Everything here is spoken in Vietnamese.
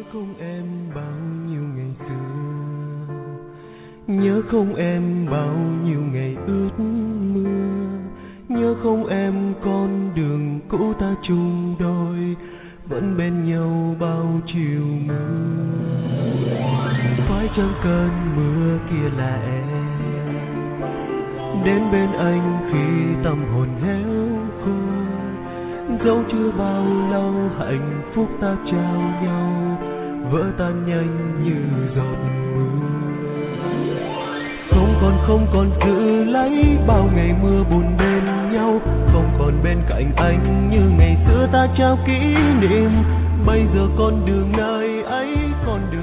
không em bao nhiêu ngày xưa, nhớ không em bao nhiêu ngày ướt mưa, nhớ không em con đường cũ ta chung đôi, vẫn bên nhau bao chiều mưa. Phải chăng cơn mưa kia là em đến bên anh khi tâm hồn héo khô, dẫu chưa bao lâu hạnh phúc ta trao nhau vỡ tan nhanh như giọt mưa. Không còn giữ lấy bao ngày mưa buồn bên nhau, không còn bên cạnh anh như ngày xưa ta trao kỷ niệm. Bây giờ con đường nơi ấy, con đường